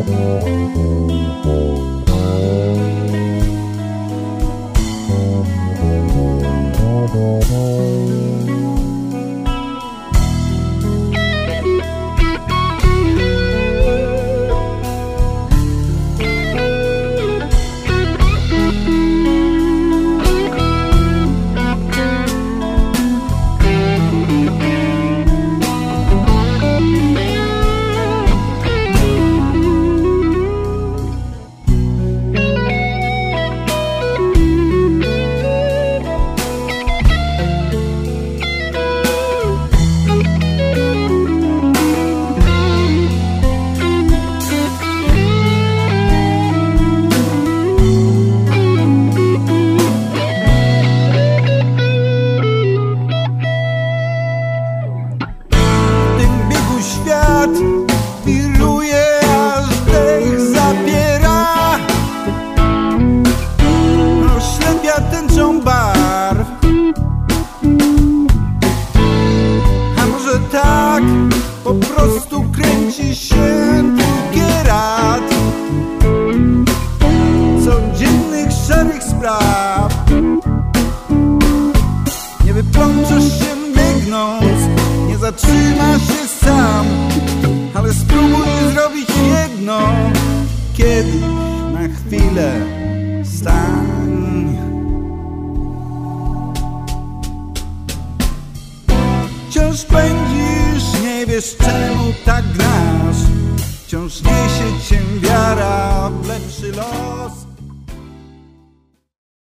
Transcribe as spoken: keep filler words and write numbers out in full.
Wiruje, aż dech zapiera, oślepia tęczą barw. A może tak po prostu kręci się kierat codziennych szarych spraw. Nie wyplączesz się biegnąc, nie zatrzymasz się sam, ale spróbuj zrobić jedno, kiedyś na chwilę stań. Wciąż pędzisz, nie wiesz czemu tak grasz, wciąż niesie cię wiara w lepszy los.